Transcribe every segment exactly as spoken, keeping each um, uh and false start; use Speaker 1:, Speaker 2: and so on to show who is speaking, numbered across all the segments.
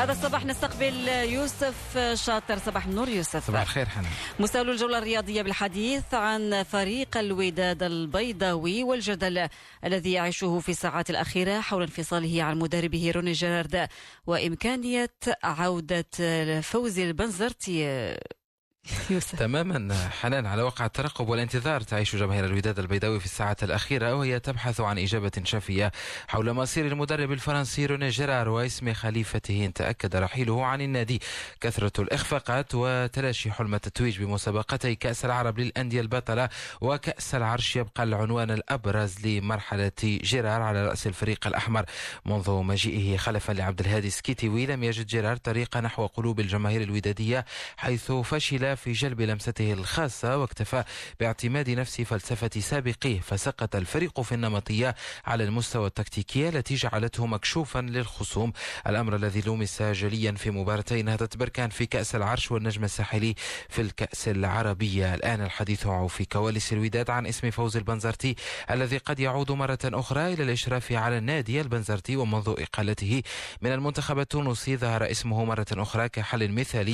Speaker 1: هذا الصباح نستقبل يوسف شاطر. صباح النور يوسف.
Speaker 2: صباح الخير حنان.
Speaker 1: مستهل الجولة الرياضية بالحديث عن فريق الوداد البيضاوي والجدل الذي يعيشه في الساعات الأخيرة حول انفصاله عن مدربه روني جيرارد وإمكانية عودة فوزي البنزرتي. يوسف.
Speaker 2: تماما حنان، على وقع الترقب والانتظار تعيش جماهير الوداد البيضاوي في الساعات الأخيرة وهي تبحث عن إجابة شافية حول مصير المدرب الفرنسي روني جيرار واسم خليفته إن تأكد رحيله عن النادي. كثرة الإخفاقات وتلاشي حلم التتويج بمسابقتي كأس العرب للأندية البطلة وكأس العرش يبقى العنوان الأبرز لمرحلة جيرار على رأس الفريق الأحمر. منذ مجيئه خلفا لعبد الهادي سكيتيوي لم يجد جيرار طريقة نحو قلوب الجماهير الودادية، حيث فشل في جلب لمسته الخاصة واكتفى باعتماد نفس فلسفة سابقيه، فسقط الفريق في النمطية على المستوى التكتيكي التي جعلته مكشوفا للخصوم، الأمر الذي لمس جليا في مباراتي نهضة بركان في كأس العرش والنجم الساحلي في الكأس العربية. الآن الحديث في كواليس الوداد عن اسم فوزي البنزرتي الذي قد يعود مرة أخرى إلى الإشراف على النادي البنزرتي. ومنذ إقالته من المنتخب التونسي ظهر اسمه مرة أخرى كحل مثالي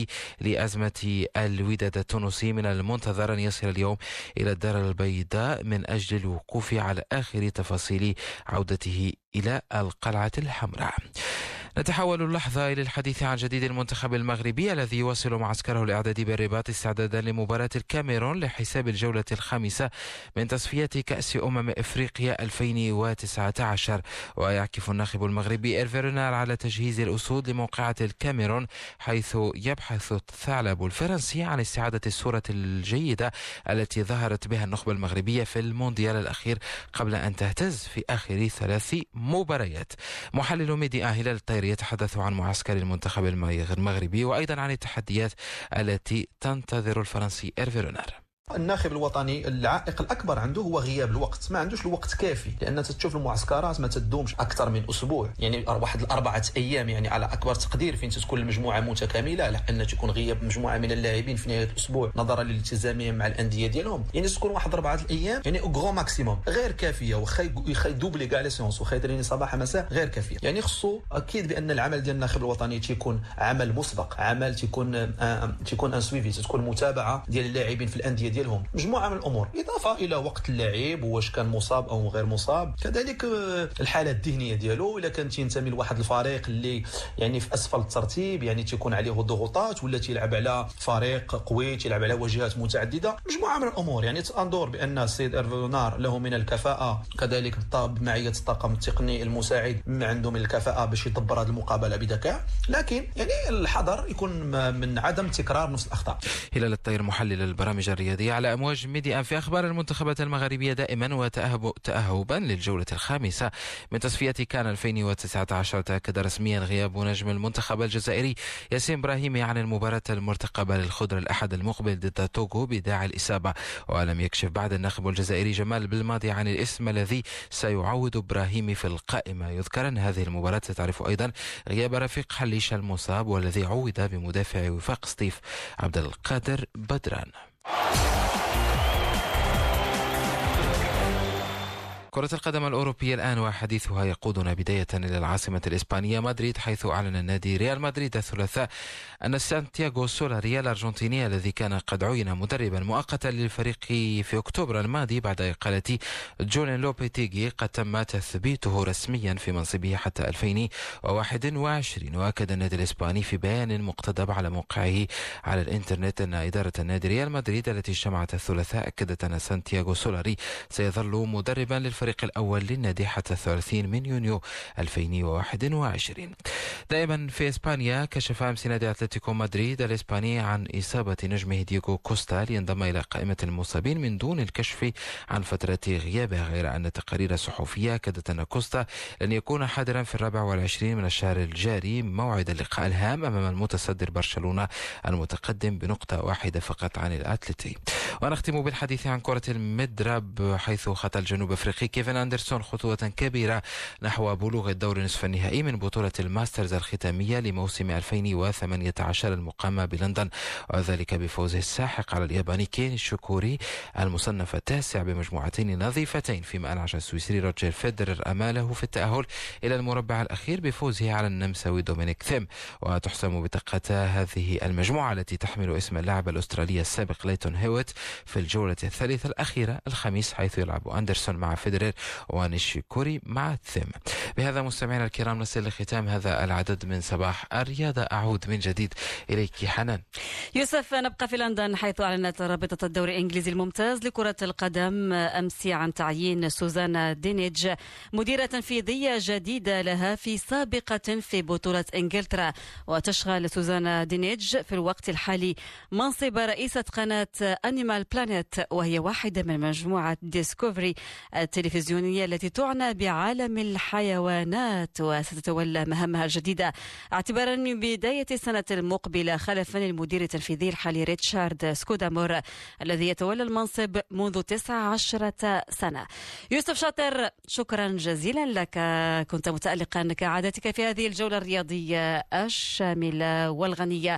Speaker 2: لأزمة الوداد التونسي. من المنتظر أن يصل اليوم إلى الدار البيضاء من أجل الوقوف على آخر تفاصيل عودته إلى القلعة الحمراء. نتحول اللحظة إلى الحديث عن جديد المنتخب المغربي الذي يواصل معسكره الإعدادي بالرباط استعدادا لمباراة الكاميرون لحساب الجولة الخامسة من تصفية كأس أمم إفريقيا ألفين وتسعة عشر. ويعكف الناخب المغربي إيرفي رونار على تجهيز الأسود لموقعة الكاميرون، حيث يبحث الثعلب الفرنسي عن استعادة الصورة الجيدة التي ظهرت بها النخبة المغربية في المونديال الأخير قبل أن تهتز في آخر ثلاث مباريات. محلل ميديا هلال الطيري يتحدث عن معسكر المنتخب المغربي وأيضا عن التحديات التي تنتظر الفرنسي إيرفي رونار.
Speaker 3: الناخب الوطني العائق الاكبر عنده هو غياب الوقت، ما عندوش الوقت كافي، لان تشوف المعسكرات ما تدومش اكثر من اسبوع، يعني واحد الاربعه ايام يعني على اكبر تقدير فين تكون المجموعه متكامله، لان تكون غياب مجموعه من اللاعبين في نهايه الاسبوع نظرا لالتزامهم مع الانديه ديالهم، يعني تكون واحد اربعه الايام يعني غرو ماكسيموم غير كافيه، واخا يدوبلي كاع لي سيونس واخا يديرني صباح مساء غير كافيه. يعني خصو اكيد بان العمل ديال الناخب الوطني تيكون عمل مسبق، عمل تيكون آه تيكون ان سويفي، تكون متابعه ديال اللاعبين في الانديه ديالهم، مجموعه الامور اضافه الى وقت اللاعب واش كان مصاب او غير مصاب، كذلك الحاله الذهنيه ديالو الا كان تينتمي لواحد الفريق اللي يعني في اسفل الترتيب يعني تيكون عليه ضغوطات، ولا تيلعب على فريق قوي تيلعب على واجهات متعدده، مجموعه من الامور. يعني تنظر بان السيد إيرفي رونار له من الكفاءه، كذلك بمعيه الطاقم التقني المساعد عنده من الكفاءه باش يدبر هذه المقابله بذكاء، لكن يعني الحذر يكون من عدم تكرار نفس الاخطاء.
Speaker 2: هلال الطير محلل البرامج الرياضيه على امواج ميديا في اخبار المنتخبات المغربيه دائما وتأهب تاهبا للجوله الخامسه من تصفيه كان ألفين وتسعة عشر. تاكد رسميا غياب نجم المنتخب الجزائري ياسين ابراهيمي عن المباراه المرتقبه للخضر الاحد المقبل ضد توغو بداعي الاصابه. ولم يكشف بعد الناخب الجزائري جمال بالماضي عن الاسم الذي سيعوض ابراهيمي في القائمه. يذكر ان هذه المباراه ستعرف ايضا غياب رفيق حليش المصاب والذي عوض بمدافع وفاق سطيف عبد القادر بدران. كرة القدم الأوروبية الآن وحديثها يقودنا بداية إلى العاصمة الإسبانية مدريد، حيث أعلن النادي ريال مدريد الثلاثاء أن سانتياغو سولاري الأرجنتيني الذي كان قد عين مدربا مؤقتا للفريق في أكتوبر الماضي بعد إقالة جوليان لوبيتيغي قد تم تثبيته رسميا في منصبه حتى ألفين وواحد وعشرين. وأكد النادي الإسباني في بيان مقتضب على موقعه على الإنترنت أن إدارة النادي ريال مدريد التي اجتمعت الثلاثاء أكدت أن سانتياغو سولاري سيظل مدربا للفريق الفريق الأول للنادي حتى الثلاثين من يونيو ألفين وواحد وعشرين. دائما في إسبانيا، كشف أمس نادي أتلتيكو مدريد الإسباني عن إصابة نجمه دييغو كوستا لينضم إلى قائمة المصابين من دون الكشف عن فترة غيابه، غير أن تقارير صحفية أكدت أن كوستا لن يكون حاضرا في الرابع والعشرين من الشهر الجاري موعد اللقاء الهام أمام المتصدر برشلونة المتقدم بنقطة واحدة فقط عن الأتلتي. ونختم بالحديث عن كرة المضرب، حيث خطى الجنوب افريقي كيفن اندرسون خطوة كبيرة نحو بلوغ الدور نصف النهائي من بطولة الماسترز الختامية لموسم ألفين وثمانية عشر المقامة بلندن، وذلك بفوزه الساحق على الياباني كين الشكوري المصنف التاسع بمجموعتين نظيفتين، فيما أنعش السويسري روجر فيدرر أماله في التأهل إلى المربع الأخير بفوزه على النمساوي دومينيك ثيم. وتحسم بدقة هذه المجموعة التي تحمل اسم اللاعب الأسترالي السابق ليتون هيوت في الجولة الثالثة الأخيرة الخميس، حيث يلعب أندرسون مع فيدرر ونيشيكوري مع ثيم. بهذا مستمعينا الكرام نصل لختام هذا العدد من صباح الرياضة. أعود من جديد إليك حنان.
Speaker 1: يوسف، نبقى في لندن، حيث أعلنت رابطة الدوري الإنجليزي الممتاز لكرة القدم أمس عن تعيين سوزان دينيج مديرة تنفيذية جديدة لها في سابقة في بطولة إنجلترا. وتشغل سوزان دينيج في الوقت الحالي منصب رئيسة قناة أنيمال بلانيت، وهي واحدة من مجموعة ديسكوفري التلفزيونية التي تعنى بعالم الحيوانات، وستتولى مهامها الجديدة اعتبارا من بداية السنة المقبلة، خلفا للمدير التنفيذي الحالي ريتشارد سكودامور الذي يتولى المنصب منذ تسع عشرة سنة. يوسف شاطر، شكرا جزيلا لك، كنت متألقا كعادتك في هذه الجولة الرياضية الشاملة والغنية